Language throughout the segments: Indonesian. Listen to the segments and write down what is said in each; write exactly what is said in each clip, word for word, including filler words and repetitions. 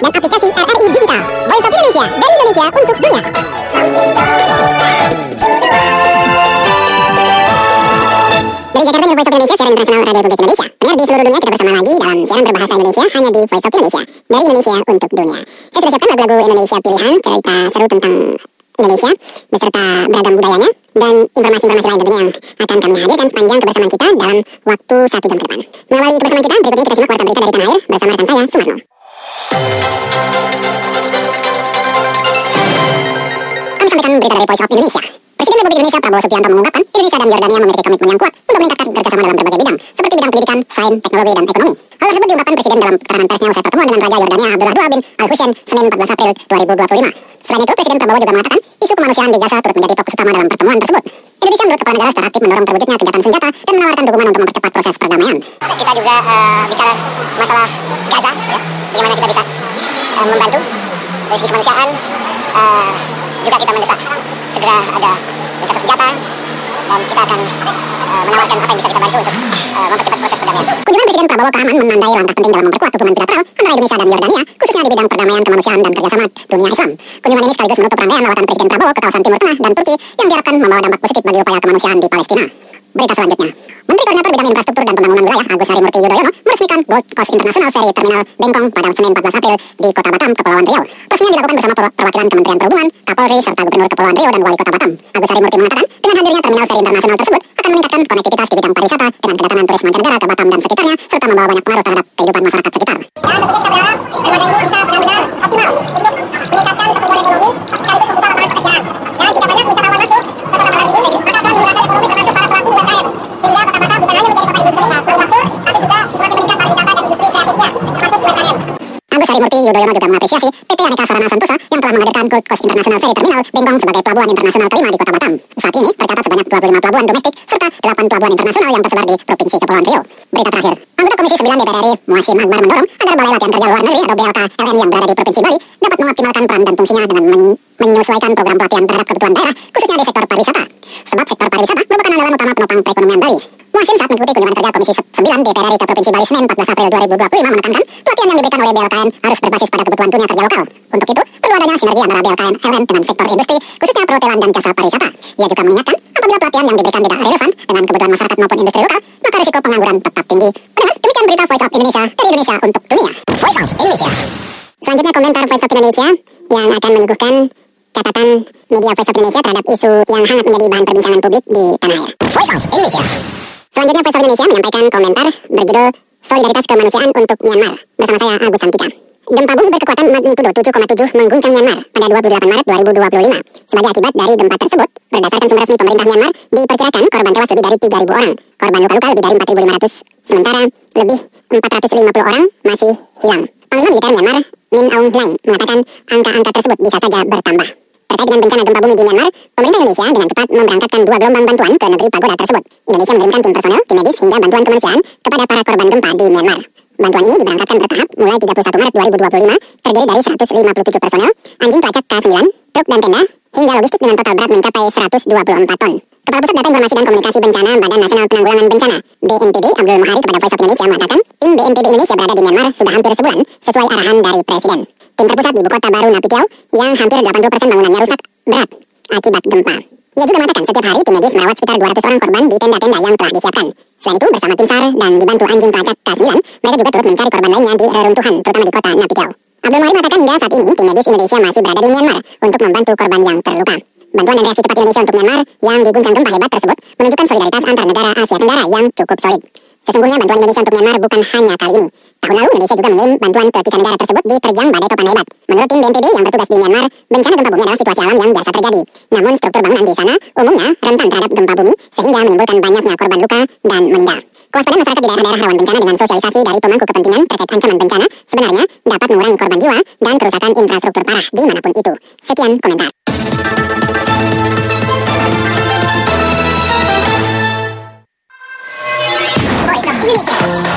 dan aplikasi R R I Digital. Voice of Indonesia, dari Indonesia untuk dunia. Dari Jakarta, Voice of Indonesia, siaran internasional Radio Republik Indonesia. Pendengar di seluruh dunia, kita bersama lagi dalam siaran berbahasa Indonesia hanya di Voice of Indonesia, dari Indonesia untuk dunia. Saya sudah siapkan lagu-lagu Indonesia pilihan, cerita seru tentang Indonesia beserta beragam budayanya dan informasi-informasi lain tentunya yang akan kami hadirkan sepanjang kebersamaan kita dalam waktu satu jam ke depan. Mengawali kebersamaan kita, berikut ini kita simak warta berita dari tanah air bersama rekan saya, Sumarno. Kami sampaikan berita dari Voice of Indonesia. Presiden Republik Indonesia Prabowo Subianto mengungkapkan Indonesia dan Yordania memiliki komitmen yang kuat untuk meningkatkan kerjasama dalam berbagai bidang, seperti bidang pendidikan, sains, teknologi, dan ekonomi. Hal tersebut diungkapkan Presiden dalam keterangan persnya usai pertemuan dengan Raja Yordania Abdullah dua bin Al-Hussein Senin empat belas April dua ribu dua puluh lima. Selain itu, Presiden Prabowo juga mengatakan isu kemanusiaan di Gaza turut menjadi fokus utama dalam pertemuan tersebut. Indonesia menurut kepala negara secara aktif mendorong terwujudnya kejahatan senjata dan menawarkan dukungan untuk mempercepat proses perdamaian. Kita juga uh, bicara masalah Gaza, ya, bagaimana kita bisa uh, membantu dari segi kemanusiaan. Uh, juga kita mendesak segera ada gencatan senjata dan kita akan uh, menawarkan apa yang bisa kita bantu untuk uh, mempercepat proses perdamaian. Kunjungan Presiden Prabowo ke Amman menandai langkah penting dalam memperkuat hubungan bilateral antara Indonesia dan Yordania, khususnya di bidang perdamaian, kemanusiaan, dan kerjasama dunia Islam. Kunjungan ini sekaligus menutup rangkaian lawatan Presiden Prabowo ke kawasan Timur Tengah dan Turki yang diharapkan membawa dampak positif bagi upaya kemanusiaan di Palestina. Berita selanjutnya. Menteri Koordinator Bidang Infrastruktur dan Pembangunan Wilayah Agus Harimurti Yudhoyono meresmikan Gold Coast International Ferry Terminal Bengkong pada Senin empat belas April di Kota Batam, Kepulauan Riau. Peresmian dilakukan bersama perwakilan Kementerian Perhubungan, Kapolri, serta Gubernur Kepulauan Riau dan Wali Kota Batam. Agus Harimurti mengatakan, dengan hadirnya terminal ferry internasional tersebut akan meningkatkan konektivitas di bidang pariwisata dengan kedatangan turis mancanegara ke Batam dan sekitarnya, serta membawa banyak pengaruh terhadap kehidupan masyarakat sekitar. Dan tentunya kita berharap dermaga ini bisa benar-benar optimal untuk meningkatkan pertumbuhan ekonomi sekaligus membuka lapangan pekerjaan. Dan jika banyak wisatawan masuk ke kota Batam ini, maka akan menggerakkan ekonomi termasuk para pelaku U M K M. Sehingga kota Batam bukan hanya menjadi kota industri manufaktur, tapi juga semakin meningkat pariwisata dan industri kreatifnya, termasuk U M K M. Agus Harimurti Yudhoyono juga mengapresiasi P T Aneka Sarana Sentosa yang telah menghadirkan Gold Coast International Ferry Terminal Bengkong sebagai pelabuhan internasional kelima di Kota Batam. Saat ini tercatat sebanyak dua puluh lima pelabuhan domestik serta delapan pelabuhan internasional yang tersebar di Provinsi Kepulauan Riau. Berita terakhir. Anggota Komisi sembilan D P R R I Muasim Akbar mendorong agar Balai Latihan Kerja Luar Negeri atau B L K L N yang berada di Provinsi Bali dapat mengoptimalkan peran dan fungsinya dengan men- menyesuaikan program pelatihan terhadap kebutuhan daerah, khususnya di sektor pariwisata. Sebab sektor pariwisata merupakan andalan utama penopang perekonomian Bali. Muasim saat mengikuti kunjungan kerja Komisi sembilan D P R R I ke Provinsi Bali Senin empat belas April dua ribu dua puluh lima menekankan pelatihan yang diberikan oleh B L K N harus berbasis pada kebutuhan dunia kerja lokal. Untuk itu, perlu adanya sinergi antara B L K N L N dengan sektor industri, khususnya perhotelan dan jasa pariwisata. Ia juga mengingatkan, apabila pelatihan yang diberikan tidak relevan dengan kebutuhan masyarakat maupun industri lokal, maka risiko pengangguran tetap tinggi. Pendengar, demikian berita Voice of Indonesia dari Indonesia untuk dunia. Voice of Indonesia. Selanjutnya komentar Voice of Indonesia yang akan menyuguhkan catatan media Voice of Indonesia terhadap isu yang hangat menjadi bahan perbincangan publik di tanah air. Voice of Indonesia. Selanjutnya Voice of Indonesia menyampaikan komentar berjudul Solidaritas Kemanusiaan untuk Myanmar bersama saya Agus Santika. Gempa bumi berkekuatan magnitudo tujuh koma tujuh mengguncang Myanmar pada dua puluh delapan Maret dua ribu dua puluh lima. Sebagai akibat dari gempa tersebut, berdasarkan sumber resmi pemerintah Myanmar, diperkirakan korban tewas lebih dari tiga ribu orang. Korban luka-luka lebih dari empat ribu lima ratus, sementara lebih empat ratus lima puluh orang masih hilang. Panglima Militer Myanmar, Min Aung Hlaing, mengatakan angka-angka tersebut bisa saja bertambah. Terkait dengan bencana gempa bumi di Myanmar, pemerintah Indonesia dengan cepat memberangkatkan dua gelombang bantuan ke negeri pagoda tersebut. Indonesia mengirimkan tim personel, tim medis, hingga bantuan kemanusiaan kepada para korban gempa di Myanmar. Bantuan ini diberangkatkan bertahap mulai tiga puluh satu Maret dua ribu dua puluh lima, terdiri dari seratus lima puluh tujuh personel, anjing pelacak K sembilan, truk dan tenda, hingga logistik dengan total berat mencapai seratus dua puluh empat ton. Kepala Pusat Data Informasi dan Komunikasi Bencana Badan Nasional Penanggulangan Bencana B N P B Abdul Mahari kepada Voice of Indonesia mengatakan, tim B N P B Indonesia berada di Myanmar sudah hampir sebulan sesuai arahan dari Presiden. Tim terpusat di ibu kota baru Naypyidaw yang hampir delapan puluh persen bangunannya rusak berat akibat gempa. Ia juga mengatakan setiap hari tim medis merawat sekitar dua ratus orang korban di tenda-tenda yang telah disiapkan. Selain itu, bersama tim SAR dan dibantu anjing pelacak K sembilan, mereka juga turut mencari korban lainnya di reruntuhan, terutama di kota Naypyidaw. Abdul Mahari mengatakan hingga saat ini tim medis Indonesia masih berada di Myanmar untuk membantu korban yang terluka. Bantuan dan reaksi cepat Indonesia untuk Myanmar yang diguncang gempa hebat tersebut menunjukkan solidaritas antar negara Asia Tenggara yang cukup solid. Sesungguhnya bantuan Indonesia untuk Myanmar bukan hanya kali ini. Tahun lalu Indonesia juga mengirim bantuan ke tiga negara tersebut diterjang badai topan hebat. Menurut tim B N P B yang bertugas di Myanmar, bencana gempa bumi adalah situasi alam yang biasa terjadi. Namun struktur bangunan di sana umumnya rentan terhadap gempa bumi sehingga menimbulkan banyaknya korban luka dan meninggal. Kewaspadaan masyarakat di daerah-daerah rawan bencana dengan sosialisasi dari pemangku kepentingan terkait ancaman bencana sebenarnya dapat mengurangi korban jiwa dan kerusakan infrastruktur parah dimanapun itu. Sekian komentar. Voice of Indonesia.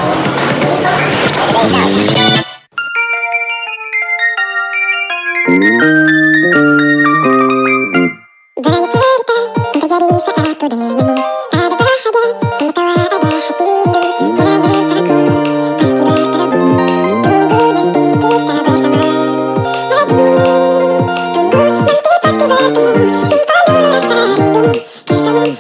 Banyak cerita yang terjadi saat aku denganmu. Ada bahagia, semua tawa ada hatiku. Jangan aku, pastilah kamu. Tunggu nanti kita bersama.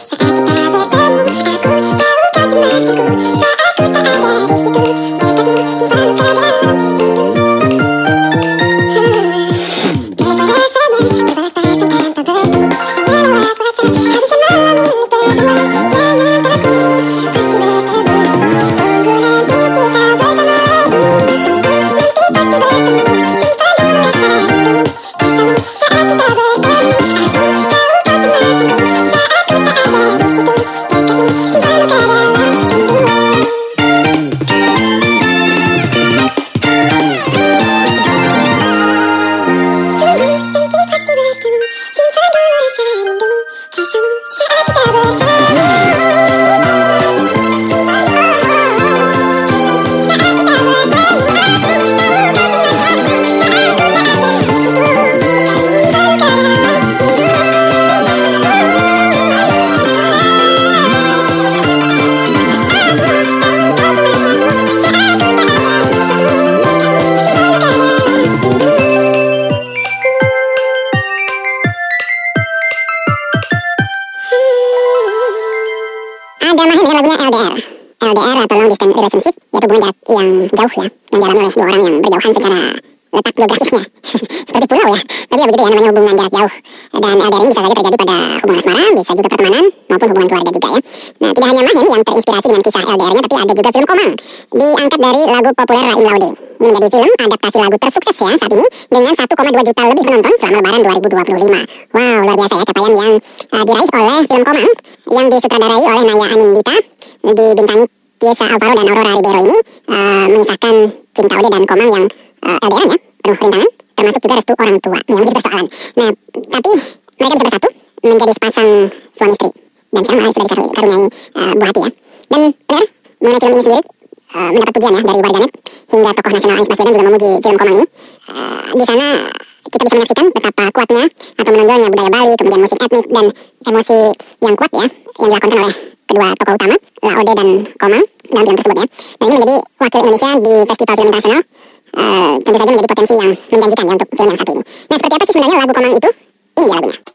Relationship, yaitu hubungan jarak yang jauh ya, yang dialami oleh dua orang yang berjauhan secara letak geografisnya. Seperti pulau ya, tapi ya begitu ya namanya hubungan jarak jauh. Dan L D R ini bisa saja terjadi pada hubungan asmara, bisa juga pertemanan, maupun hubungan keluarga juga ya. Nah, tidak hanya Mahen yang terinspirasi dengan kisah L D R-nya, tapi ada juga film Komang, diangkat dari lagu populer Raim Laude. Ini menjadi film adaptasi lagu tersukses ya saat ini, dengan satu koma dua juta lebih penonton selama lebaran dua ribu dua puluh lima. Wow, luar biasa ya capaian yang uh, diraih oleh film Komang, yang disutradarai oleh Naya Anindita, dibintangi Tiesa Alvaro dan Aurora Ribeiro ini uh, mengisahkan cinta Ode dan Komang yang uh, L D R ya, penuh rintangan, termasuk juga restu orang tua yang menjadi persoalan. Nah, tapi mereka bisa bersatu menjadi sepasang suami istri, dan sekarang malah sudah dikaruniai uh, buah hati ya. Dan benar, mengenai film ini sendiri uh, mendapat pujian ya dari warganet, hingga tokoh nasional Anies Baswedan juga memuji film Komang ini. Uh, di sana kita bisa menyaksikan betapa kuatnya atau menonjolnya budaya Bali, kemudian musik etnik dan emosi yang kuat ya, yang dilakukan oleh kedua tokoh utama, Laode dan Komang, dalam film tersebut ya. Dan ini menjadi wakil Indonesia di Festival Film Internasional. Uh, tentu saja menjadi potensi yang menjanjikan ya untuk film yang satu ini. Nah, seperti apa sih sebenarnya lagu Komang itu? Ini dia lagunya.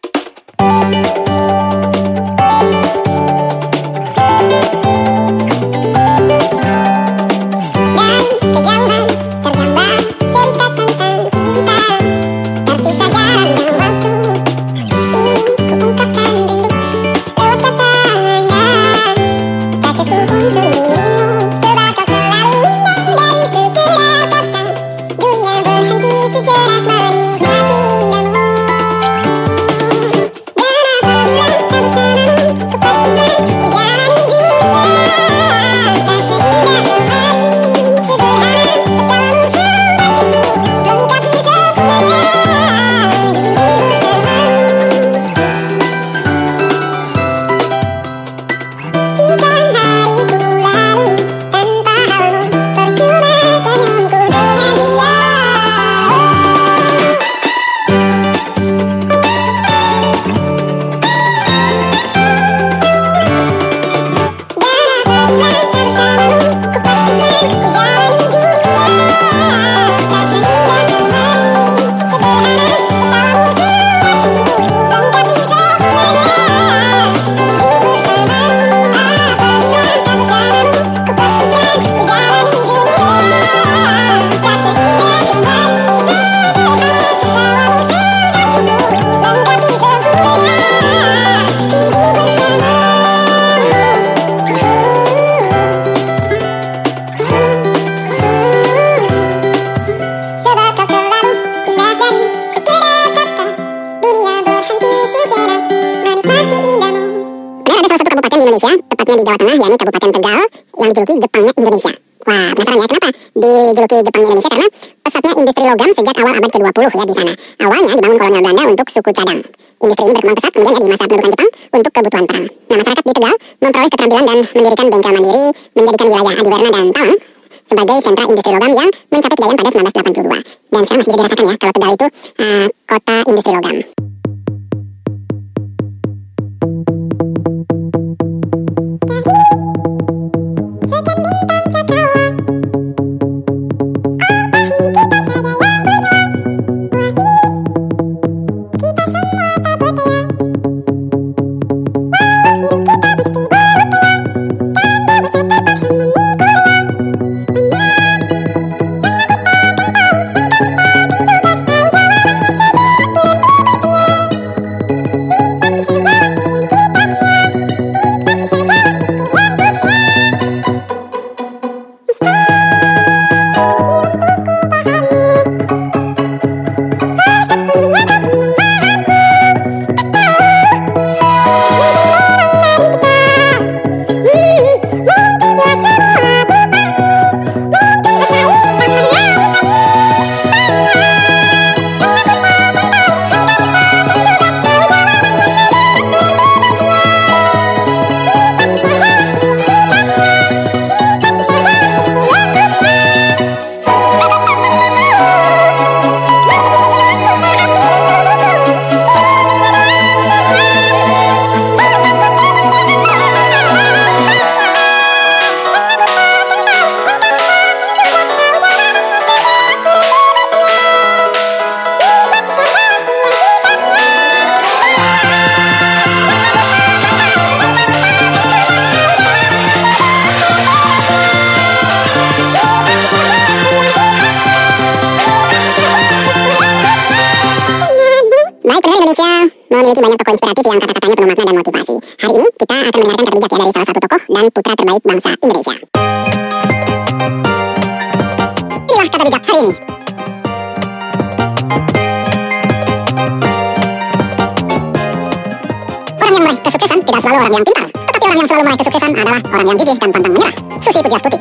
Indonesia, tepatnya di Jawa Tengah, yakni Kabupaten Tegal, yang dijuluki Jepangnya Indonesia. Wah, penasaran ya kenapa dijuluki Jepangnya Indonesia? Karena pesatnya industri logam sejak awal abad ke dua puluh ya di sana. Awalnya dibangun kolonial Belanda untuk suku cadang. Industri ini berkembang pesat kemudian ya di masa pendudukan Jepang untuk kebutuhan perang. Nah, masyarakat di Tegal memperoleh keterampilan dan mendirikan bengkel mandiri, menjadikan wilayah Adiwerna dan Talang sebagai sentra industri logam yang mencapai kejayaan pada seribu sembilan ratus delapan puluh dua. Dan sekarang masih bisa dirasakan ya kalau Tegal itu uh, kota industri logam. Kita semua tak berdaya. Wow, memiliki banyak tokoh inspiratif yang kata-katanya penuh makna dan motivasi. Hari ini kita akan mendengarkan kata bijak ya dari salah satu tokoh dan putra terbaik bangsa Indonesia. Inilah kata bijak hari ini. Orang yang meraih kesuksesan tidak selalu orang yang pintar, tetapi orang yang selalu meraih kesuksesan adalah orang yang gigih dan pantang menyerah. Susi Pujiastuti.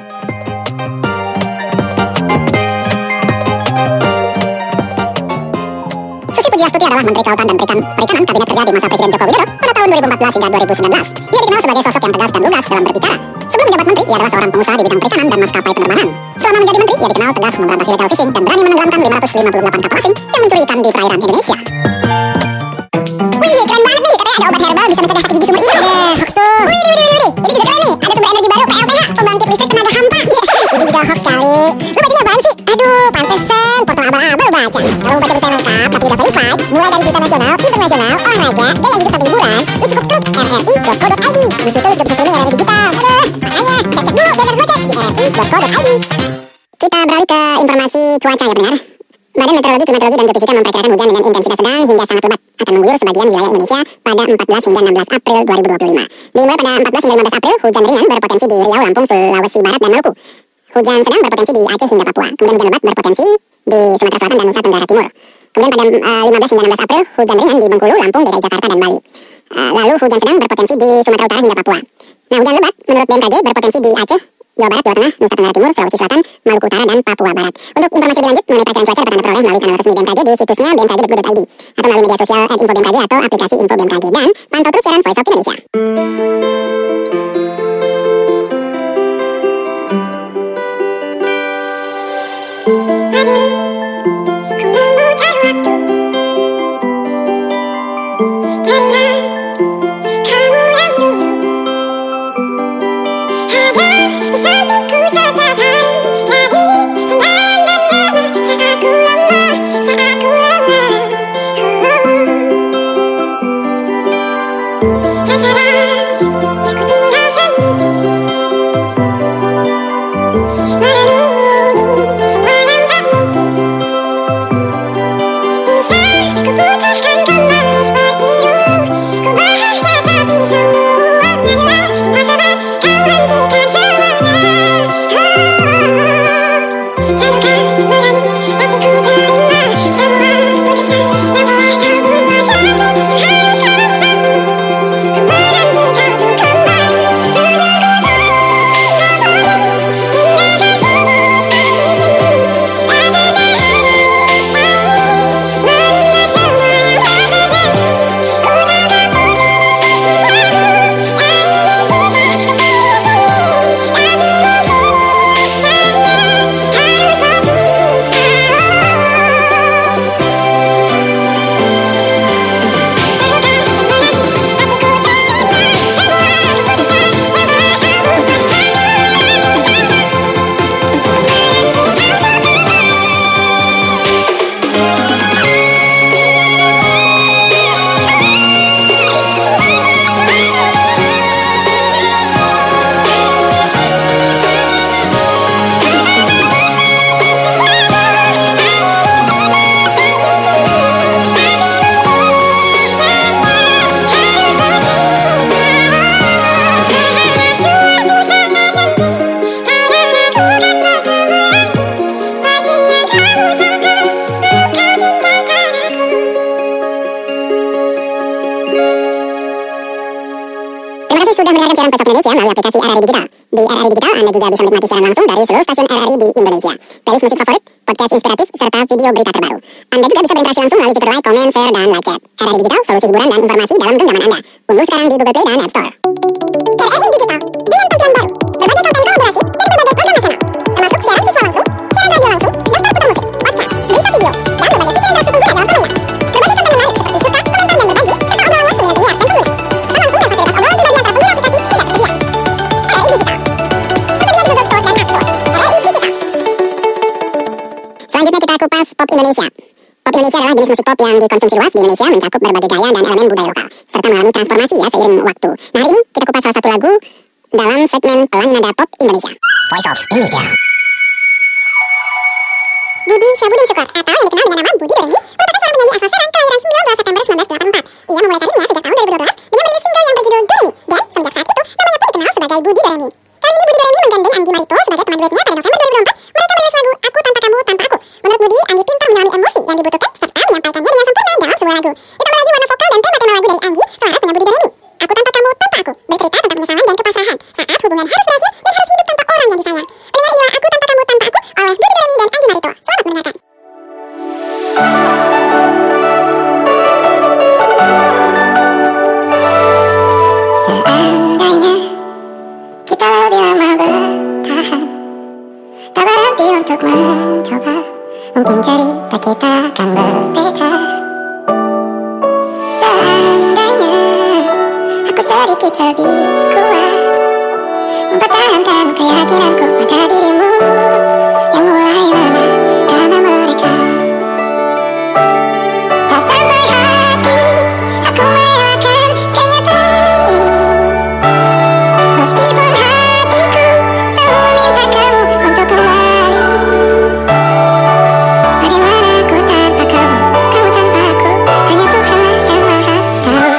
Susi Pujiastuti adalah Menteri Kelautan dan Perikan, Perikanan Kabinet Kerja di masa Presiden Joko Widodo pada tahun dua ribu empat belas hingga dua ribu sembilan belas. Ia dikenal sebagai sosok yang tegas dan lugas dalam berbicara. Sebelum menjabat menteri, ia adalah seorang pengusaha di bidang perikanan dan maskapai penerbangan. Selama menjadi menteri, ia dikenal tegas memberantas illegal fishing dan berani menenggelamkan lima ratus lima puluh delapan kapal asing yang mencuri ikan di perairan Indonesia. Wih, keren banget nih, katanya ada obat herbal bisa mencegah sakit gigi sumur hilang. Eh, hoax tuh. Wih, wih, wih, wih, ini juga keren nih, ada sumber energi baru P L T H, pembangkit listrik tenaga hampa. Ini juga hoax kali. Lu bacanya apaan sih? Aduh, pantesan portal abal-abal lu baca. Kalau mau baca berita lengkap tapi udah verified, mulai dari berita nasional, internasional, olahraga, gaya hidup sampai hiburan, lu cukup klik r r i dot co dot i d. Di situ lu juga bisa streaming layar digital. Aduh, makanya cek-cek dulu biar gak ngecek di r r i dot co dot i d. Kita beralih ke informasi cuaca ya pendengar. Badan Meteorologi, Klimatologi, dan Geofisika memperkirakan hujan dengan intensitas sedang hingga sangat lebat akan mengguyur sebagian wilayah Indonesia pada empat belas hingga enam belas April dua ribu dua puluh lima. Dimulai pada empat belas hingga lima belas April, hujan ringan berpotensi di Riau, Lampung, Sulawesi Barat, dan Maluku. Hujan sedang berpotensi di Aceh hingga Papua. Kemudian hujan lebat berpotensi di Sumatera Selatan dan Nusa Tenggara Timur. Kemudian pada uh, lima belas hingga enam belas April, hujan ringan di Bengkulu, Lampung, D K I Jakarta, dan Bali. Uh, lalu hujan sedang berpotensi di Sumatera Utara hingga Papua. Nah, hujan lebat menurut B M K G berpotensi di Aceh, Jawa Barat, Jawa Tengah, Nusa Tenggara Timur, Sulawesi Selatan, Maluku Utara, dan Papua Barat. Untuk informasi lebih lanjut mengenai perkiraan cuaca dapat Anda peroleh melalui kanal resmi B M K G di situsnya b m k g dot go dot i d atau melalui media sosial at info b m k g atau aplikasi info B M K G, dan pantau terus siaran Voice of Indonesia. Sudah mendengarkan siaran Voice of Indonesia melalui aplikasi R R I Digital. Di R R I Digital, Anda juga bisa menikmati siaran langsung dari seluruh stasiun R R I di Indonesia. Playlist musik favorit, podcast inspiratif, serta video berita terbaru. Anda juga bisa berinteraksi langsung melalui fitur like, komen, share, dan live chat. R R I Digital, solusi hiburan dan informasi dalam genggaman Anda. Unduh sekarang di Google Play dan App Store. R R I Digital, dengan tampilan baru, berbagai konten kolaborasi dari berbagai program nasional, termasuk siaran visual langsung, siaran radio langsung, daftar putar musik, podcast, berita video, dan berbagai fitur interaktif pembuka dalam permainan. Berbagai konten menarik seperti suka, komentar, dan berbagi, serta obrolan langsung dengan penyiar dan pengguna. Serta langsung dan fasilitas obrolan pribadi antara pengguna aplikasi tidak tersedia. R R I Digital, tersedia di Google Store dan App Store. R R I Digital. Selanjutnya kita kupas pop Indonesia. Pop Indonesia adalah jenis musik pop yang dikonsumsi luas di Indonesia, mencakup berbagai gaya dan elemen budaya lokal, serta mengalami transformasi ya seiring waktu. Nah, hari ini kita kupas salah satu lagu dalam segmen Pelangi Nada Pop Indonesia. Voice of Indonesia. Budi Syahbudin Syukur atau yang dikenal dengan nama Budi Dorengi merupakan seorang penyanyi asal Serang kelahiran sembilan belas September seribu sembilan ratus delapan puluh empat. Ia memulai karirnya sejak tahun dua ribu dua belas dengan merilis single yang berjudul Doremi, dan semenjak saat itu namanya pun dikenal sebagai Budi Doremi. Kali ini Budi Doremi menggandeng Anggi Marito sebagai teman duetnya pada November dua ribu dua puluh empat. Mereka merilis lagu Aku Tanpa Kamu Tanpa Aku. Menurut Budi, Anggi pintar menyelami emosi yang dibutuhkan serta menyampaikannya dengan sempurna dalam sebuah lagu. Ditambah lagi warna vokal dan tema-tema lagu dari Anggi selaras dengan Budi Doremi. Aku Tanpa Kamu Tanpa Aku bercerita tentang penyesalan dan kepasrahan saat hubungan harus berakhir dan harus hidup tanpa orang yang disayang. Pendengar inilah Aku Tanpa Kamu Tanpa Aku oleh Budi Doremi dan Anggi Marito. Selamat mendengarkan. Seandainya kita lebih lama bertahan, tak berhenti untuk mencoba, mungkin cerita kita akan berbeda. Seandainya aku sedikit lebih kuat mempertahankan keyakinanku pada dirimu yang mulai lelah karena mereka. Tak sampai hati aku merelakan kenyataan ini, meskipun hatiku selalu meminta kamu untuk kembali. Bagaimana aku tanpa kamu, kamu tanpa aku, hanya Tuhanlah yang maha tahu.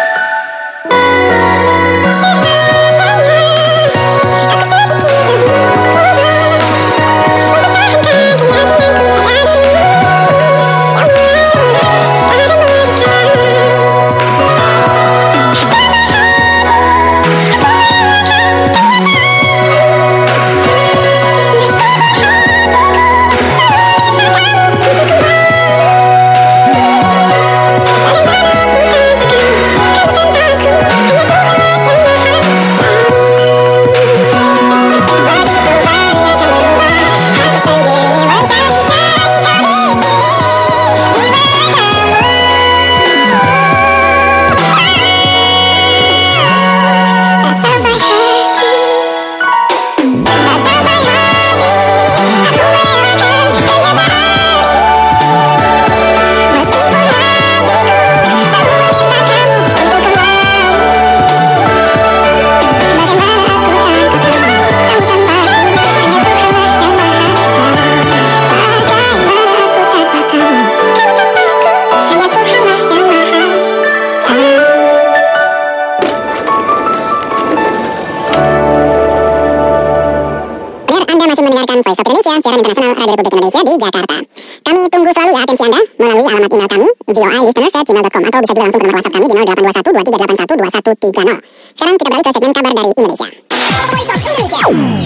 Seandainya aku sedikit lebih kuat mempertahankan keyakinanku pada dirimu yang mulai lelah karena mereka. Voice of Indonesia, siaran internasional Radio Republik Indonesia di Jakarta. Kami tunggu selalu ya atensi Anda melalui alamat email kami voilisteners at gmail dot com atau bisa juga langsung ke nomor WhatsApp kami di nol delapan dua satu dua tiga delapan satu dua satu tiga nol. Sekarang kita beralih ke segmen kabar dari Indonesia. Voice of Indonesia.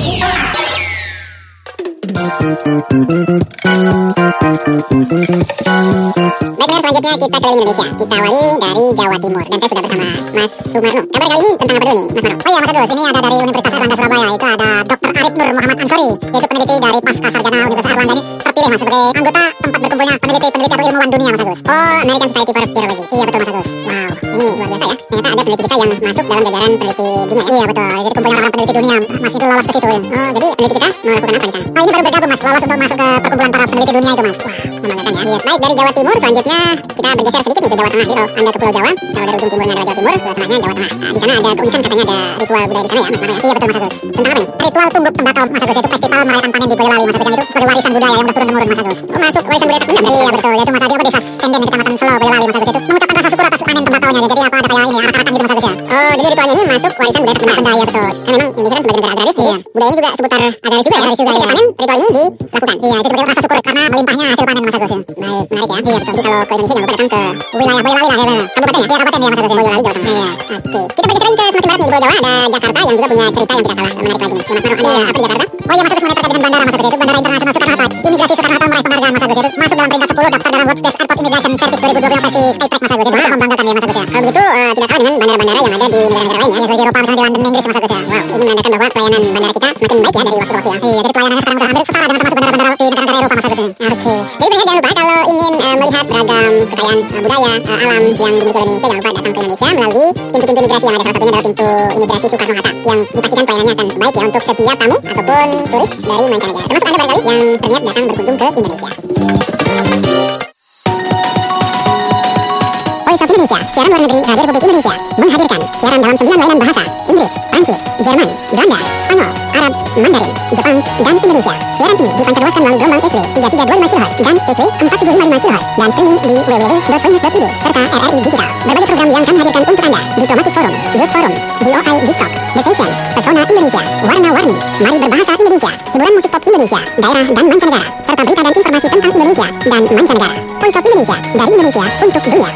Baiklah, selanjutnya kita keliling Indonesia. Kita awali dari Jawa Timur dan saya sudah bersama Mas Sumarno. Kabar kali ini tentang apa dulu nih, Mas Marno? Oh iya, Mas Agus, ini ada dari Universitas Airlangga Surabaya. Itu ada Doktor Arif Nur Muhammad Ansori, yaitu peneliti dari Pasca Sarjana Universitas Airlangga ini terpilih Mas sebagai anggota tempat berkumpulnya peneliti-peneliti atau ilmuwan dunia, Mas Agus. Oh, American Society for Virology. Iya betul, Mas Agus. Wow, ini luar biasa ya. Ternyata ada peneliti kita yang masuk dalam jajaran peneliti dunia. Iya betul. Jadi kumpulan orang peneliti dunia, Mas itu lolos ke situ. Oh, jadi peneliti kita melakukan apa di sana? Oh, ini baru bergabung Mas, lolos untuk masuk ke perkumpulan para peneliti dunia itu Mas. Wah, membanggakan ya. Iya. Baik, dari Jawa Timur selanjutnya kita bergeser sedikit nih ke Jawa Tengah. Jadi kalau Anda ke Pulau Jawa, kalau dari ujung timurnya adalah Jawa Timur, ke tengahnya Jawa Tengah. Nah, di sana ada keunikan katanya ada ritual budaya di sana ya, Mas Marno ya. Iya betul, Mas Agus. Tentang apa nih? Ritual tumbuk tembakau, Mas Agus, yaitu festival merayakan panen di Boyolali, Mas Agus, yang itu sebagai warisan budaya yang udah turun temurun, Mas Agus. Oh, masuk warisan budaya tak benda. Iya betul, yaitu Mas Agus, desa Senden di Kecamatan Selo, Boyolali, Mas Agus, itu mengucapkan rasa syukur atas panen tembakaunya. Jadi apa ada kayak ini arak-arakan gitu, Mas Agus ya. Oh, jadi ritualnya ini masuk warisan budaya tak benda. Benda, iya betul. Kan memang Indonesia kan sebagai negara agraris, iya. Budaya ini juga seputar agraris juga ya. Agraris juga ya. Panen ritual ini dilakukan. Iya, itu sebagai rasa syukur karena melimpahnya hasil panen, Mas Agus ya. Baik, menarik ya. Iya betul. Jadi kalau ke Indonesia jangan lupa datang ke wilayah Boyolali lah ya. Kabupaten ya, iya kabupaten ya, Mas Agus. Boyolali, Jawa Tengah. Iya. Oke. Kita bergeser lagi ke semakin barat nih, di Pulau Jawa ada Jakarta yang juga punya cerita yang tidak kalah menarik lagi nih. Ya, Mas Marno, ada apa di Jakarta? Oh iya, Mas Agus, mengenai terkait dengan bandara, Mas Agus, itu Bandara Internasional Soekarno-Hatta. Imigrasi Soekarno-Hatta meraih penghargaan, Mas Agus, itu masuk dalam peringkat sepuluh daftar dalam World Best Airport Immigration Service dua ribu dua puluh versi Skytrack, Mas Agus. Itu cukup membanggakan ya, Mas Agus ya. Kalau begitu uh, tidak kalah dengan bandara-bandara yang ada di negara-negara lain ya, seperti di Eropa, misalnya di London, Inggris, Mas Agus ya. Wow, ini menandakan bahwa pelayanan bandara kita semakin baik ya dari waktu ke waktu ya. Iya, jadi pelayanannya sekarang sudah hampir setara dengan termasuk bandara-bandara di negara-negara Eropa, Mas Agus ya. Oke. Jadi pendengar jangan lupa kalau ingin uh, melihat beragam kekayaan uh, budaya, uh, alam yang dimiliki Indonesia, jangan lupa datang ke Indonesia melalui pintu-pintu imigrasi yang ada, salah satunya adalah pintu imigrasi Soekarno-Hatta yang dipastikan pelayanannya akan baik ya untuk setiap tamu ataupun turis dari mancanegara. Termasuk Anda barangkali yang berniat datang berkunjung ke Indonesia. Voice of Indonesia, siaran luar negeri Radio Republik Indonesia menghadirkan siaran dalam sembilan layanan bahasa: Inggris, Prancis, Jerman, Belanda, Spanyol, Arab, Arab, Mandarin, Jepang, dan Indonesia. Siaran ini dipancarluaskan melalui gelombang S W tiga tiga dua lima kilohertz dan S W empat tujuh lima lima kilohertz dan streaming di w w w titik freeness titik i d serta R R I Digital. Berbagai program yang kami hadirkan untuk Anda: Diplomatic Forum, Youth Forum, D O I Distalk, The Session, Pesona Indonesia, Warna-Warni, Mari Berbahasa Indonesia, hiburan musik pop Indonesia, daerah dan mancanegara, serta berita dan informasi tentang Indonesia dan mancanegara. Voice of Indonesia, dari Indonesia untuk dunia.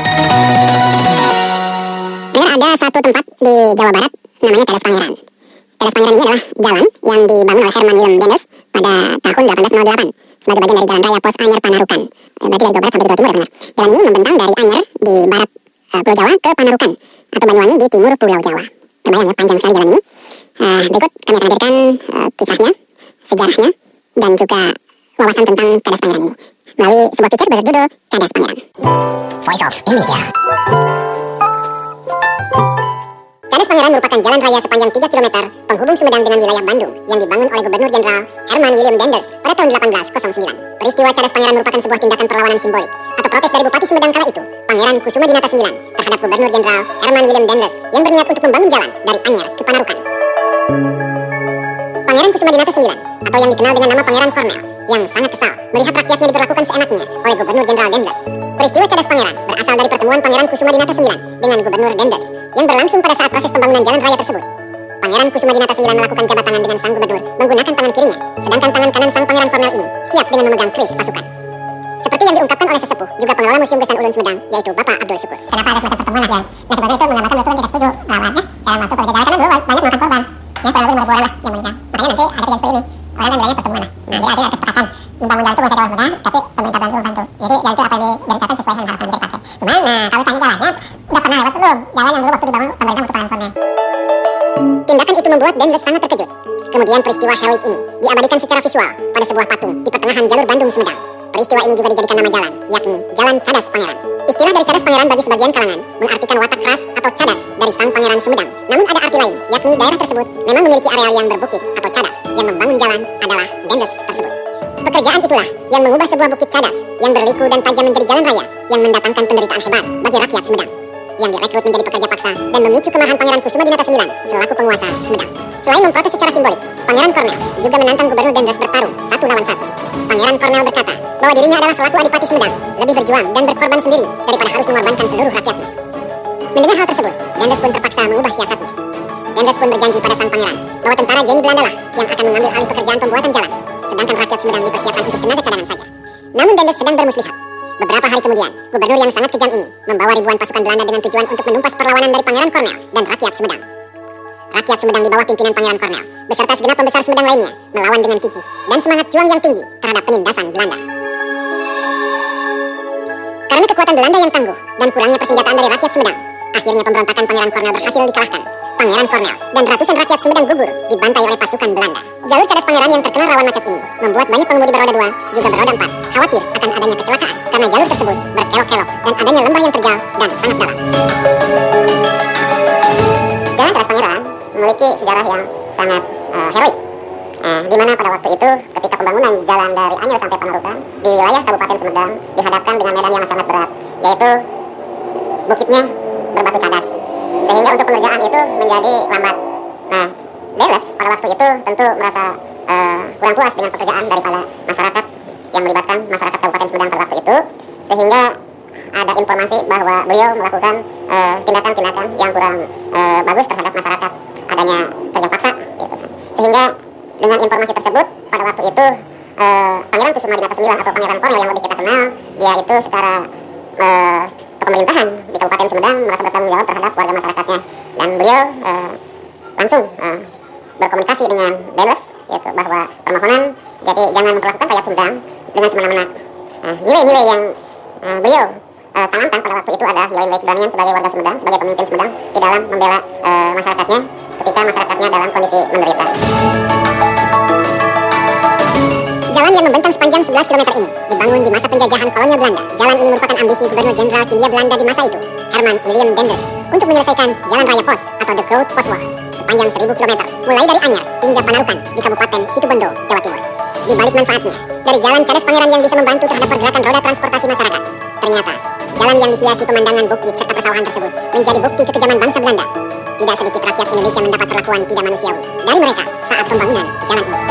Dengar, ada satu tempat di Jawa Barat namanya Cadas Pangeran. Cadas Pangeran ini adalah jalan yang dibangun oleh Herman Willem Dendes pada tahun delapan belas nol delapan sebagai bagian dari Jalan Raya Pos Anyer Panarukan. Berarti dari Jawa Barat sampai ke Jawa Timur. Ya. Jalan ini membentang dari Anyer di barat uh, Pulau Jawa ke Panarukan atau Banyuwangi di timur Pulau Jawa. Terbayang ya, panjang sekali jalan ini. Uh, berikut kami akan hadirkan uh, kisahnya, sejarahnya, dan juga wawasan tentang Cadas Pangeran ini melalui sebuah feature berjudul Cadas Pangeran. Voice of Indonesia. Cadas Pangeran merupakan jalan raya sepanjang tiga kilometer penghubung Sumedang dengan wilayah Bandung yang dibangun oleh Gubernur Jenderal Herman Willem Denders pada tahun delapan belas nol sembilan. Peristiwa Cadas Pangeran merupakan sebuah tindakan perlawanan simbolik atau protes dari Bupati Sumedang kala itu, Pangeran Kusuma Dinata sembilan, terhadap Gubernur Jenderal Herman Willem Denders yang berniat untuk membangun jalan dari Anyer ke Panarukan. Pangeran Kusuma Dinata sembilan, atau yang dikenal dengan nama Pangeran Kornel, yang sangat kesal melihat rakyatnya diperlakukan seenaknya oleh Gubernur Jenderal Denders. Peristiwa Cadas Pangeran berasal dari pertemuan Pangeran Kusuma Dinata sembilan dengan Gubernur Denders yang berlangsung pada saat proses pembangunan jalan raya tersebut. Pangeran Kusuma Dinata sembilan melakukan jabat tangan dengan sang gubernur menggunakan tangan kirinya, sedangkan tangan kanan sang Pangeran Kornel ini siap dengan memegang keris pasukan. Seperti yang diungkapkan oleh sesepuh, juga pengelola Museum Gesan Ulun Sumedang, yaitu Bapak Abdul Syukur. Kenapa ada semacam pertemuan lah, yang sebagai itu menggambarkan betul tidak setuju melawannya dalam waktu politik jalan, karena dulu banyak makan korban, yang kurang lebih lima ribu orang lah yang meninggal. Makanya nanti ada kejadian seperti ini, orang kan bilangnya pertemuan lah. Nah, jadi ada kesepakatan membangun jalan itu bukan saya mudah, tapi pemerintah bantu bantu. Jadi jalan itu apa yang direncanakan sesuai dengan harapan yang dipakai. Cuman, nah kalau tanya jalannya, udah pernah lewat belum? Jalan yang dulu waktu dibangun pemerintah untuk Pangeran Kornel. Tindakan itu membuat Denders sangat terkejut. Kemudian peristiwa heroik ini diabadikan secara visual pada sebuah patung di pertengahan jalur Bandung Sumedang. Peristiwa ini juga dijadikan nama jalan, yakni Jalan Cadas Pangeran. Istilah dari Cadas Pangeran bagi sebagian kalangan mengartikan watak keras atau cadas dari sang Pangeran Sumedang. Namun ada arti lain, yakni daerah tersebut memang memiliki areal yang berbukit atau cadas. Yang membangun jalan adalah Denders tersebut. Pekerjaan itulah yang mengubah sebuah bukit cadas yang berliku dan tajam menjadi jalan raya yang mendatangkan penderitaan hebat bagi rakyat Sumedang, yang direkrut menjadi pekerja paksa dan memicu kemarahan Pangeran Kusuma Dinata sembilan selaku penguasa Sumedang. Selain memprotes secara simbolik, Pangeran Kornel juga menantang Gubernur Denders bertarung satu lawan satu. Pangeran Kornel berkata bahwa dirinya adalah selaku Adipati Sumedang lebih berjuang dan berkorban sendiri daripada harus mengorbankan seluruh rakyatnya. Mendengar hal tersebut, Denders pun terpaksa mengubah siasatnya. Denders pun berjanji pada sang pangeran bahwa tentara Jenny Belanda lah yang akan mengambil alih pekerjaan pembuatan jalan, sedangkan rakyat Sumedang dipersiapkan untuk tenaga cadangan saja. Namun Denders sedang bermuslihat. Beberapa hari kemudian, gubernur yang sangat kejam ini membawa ribuan pasukan Belanda dengan tujuan untuk menumpas perlawanan dari Pangeran Kornel dan rakyat Sumedang. Rakyat Sumedang di bawah pimpinan Pangeran Kornel beserta segenap pembesar Sumedang lainnya melawan dengan gigih dan semangat juang yang tinggi terhadap penindasan Belanda. Karena kekuatan Belanda yang tangguh dan kurangnya persenjataan dari rakyat Sumedang, akhirnya pemberontakan Pangeran Kornel berhasil dikalahkan. Pangeran Kornel dan ratusan rakyat Sumedang gugur dibantai oleh pasukan Belanda. Jalur Cadas Pangeran yang terkenal rawan macet ini membuat banyak pengemudi beroda dua, juga beroda empat, khawatir akan adanya kecelakaan karena jalur tersebut berkelok-kelok dan adanya lembah yang terjal dan sangat dalam. Jalan Cadas Pangeran memiliki sejarah yang sangat uh, heroik, uh, di mana pada waktu itu ketika pembangunan jalan dari Anyer sampai Panarukan di wilayah Kabupaten Sumedang dihadapkan dengan medan yang sangat berat, yaitu bukitnya berbatu cadas, sehingga untuk pengerjaan itu menjadi lambat. Nah, Denders pada waktu itu tentu merasa uh, kurang puas dengan pekerjaan daripada masyarakat yang melibatkan masyarakat Kabupaten Sumedang pada waktu itu, sehingga ada informasi bahwa beliau melakukan uh, tindakan-tindakan yang kurang uh, bagus terhadap masyarakat, adanya kerja paksa, gitu. Sehingga dengan informasi tersebut pada waktu itu uh, Pangeran Kusuma Dinata sembilan atau Pangeran Kornel yang lebih kita kenal, dia itu secara uh, pemerintahan di Kabupaten Sumedang merasa bertanggung jawab terhadap warga masyarakatnya, dan beliau uh, langsung uh, berkomunikasi dengan Denders, yaitu bahwa permohonan jadi jangan memperlakukan rakyat Sumedang dengan semena-mena. Nah, nilai-nilai yang uh, beliau uh, tanamkan pada waktu itu adalah nilai-nilai keberanian sebagai warga Sumedang, sebagai pemimpin Sumedang di dalam membela uh, masyarakatnya ketika masyarakatnya dalam kondisi menderita. Jalan yang membentang sepanjang sebelas kilometer ini dibangun di masa penjajahan kolonial Belanda. Jalan ini merupakan ambisi Gubernur Jenderal Hindia Belanda di masa itu, Herman Willem Denders, untuk menyelesaikan Jalan Raya Pos atau The Groot Postweg sepanjang seribu kilometer, mulai dari Anyer hingga Panarukan di Kabupaten Situbondo, Jawa Timur. Di balik manfaatnya, dari Jalan Cadas Pangeran yang bisa membantu terhadap pergerakan roda transportasi masyarakat, ternyata jalan yang dihiasi pemandangan bukit serta persawahan tersebut menjadi bukti kekejaman bangsa Belanda. Tidak sedikit rakyat Indonesia mendapat perlakuan tidak manusiawi dari mereka saat pembangunan jalan ini.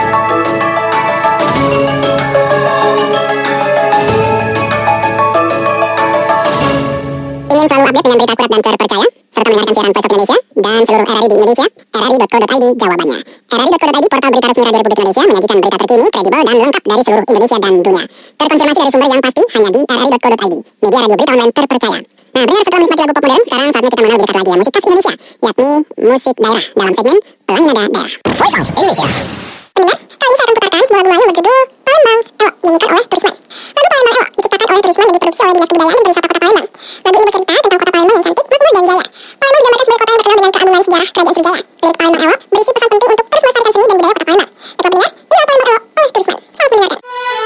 Ingin selalu update dengan berita akurat dan terpercaya, serta mendengarkan siaran Voice of Indonesia dan seluruh R R I di Indonesia, r r i titik co titik i d jawabannya. r r i titik co titik i d, portal berita resmi Radio Republik Indonesia, menyajikan berita terkini, kredibel, dan lengkap dari seluruh Indonesia dan dunia. Terkonfirmasi dari sumber yang pasti hanya di r r i titik co titik i d, media radio berita online terpercaya. Nah, benar, setelah menikmati lagu pop modern, sekarang saatnya kita mengenal lebih dekat lagi ya musik khas Indonesia, yakni musik daerah dalam segmen Pelangi Nada Daerah. Voice of Indonesia. Pendengar, kali ini saya akan putarkan sebuah lagu yang berjudul Palembang Elok, dinyanyikan oleh Turisman. Lagu Palembang Elok diciptakan oleh Turisman dan diproduksi oleh Dinas Kebudayaan dan Pariwisata Kota Palembang. Lagu ini bercerita tentang kota Palembang yang cantik, makmur, dan jaya. Palembang digambarkan sebagai kota yang terkenal dengan keagungan sejarah Kerajaan Sriwijaya. Lirik Palembang Elok berisi pesan penting untuk terus melestarikan seni dan budaya kota Palembang. Baiklah pendengar, inilah Palembang Elok oleh Turisman. Selamat mendengarkan.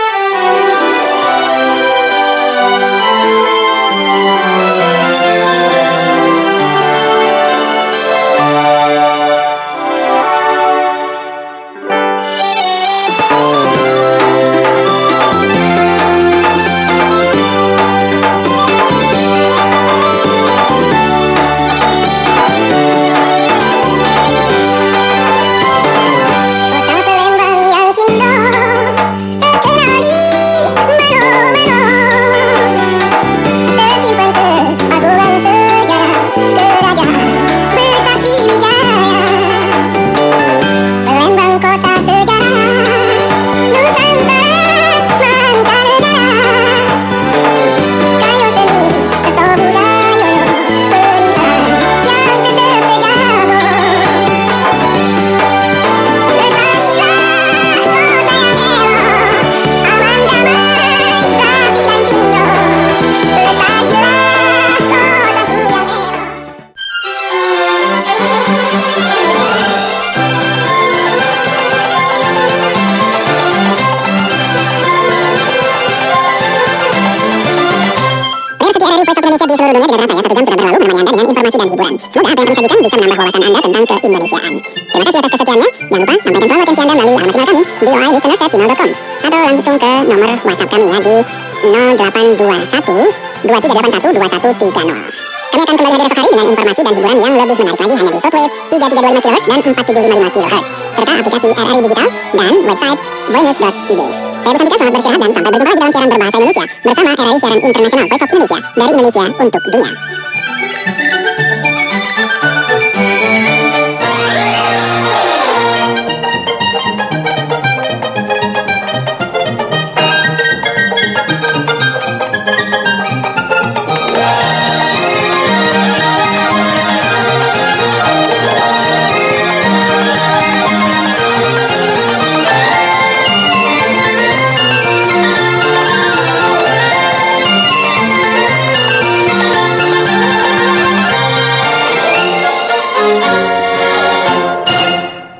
Di seluruh dunia dengarkan saya, satu jam sudah berlalu menemani Anda dengan informasi dan hiburan. Semoga apa yang kami sajikan bisa menambah wawasan Anda tentang keindonesiaan. Terima kasih atas kesetiaannya. Jangan lupa sampaikan selalu atensi Anda melalui alamat email kami v o i listeners at gmail dot com atau langsung ke nomor WhatsApp kami ya di nol delapan dua satu dua tiga delapan satu dua satu tiga nol. Kami akan kembali hadir esok hari dengan informasi dan hiburan yang lebih menarik lagi hanya di shortwave tiga tiga dua lima kilohertz dan empat tujuh lima lima kilohertz serta aplikasi R R I Digital dan website voinews dot i d. Saya Bosan Tika, selamat beristirahat dan sampai berjumpa lagi dalam siaran berbahasa Indonesia bersama R R I Siaran Internasional Voice of Indonesia dari Indonesia untuk dunia.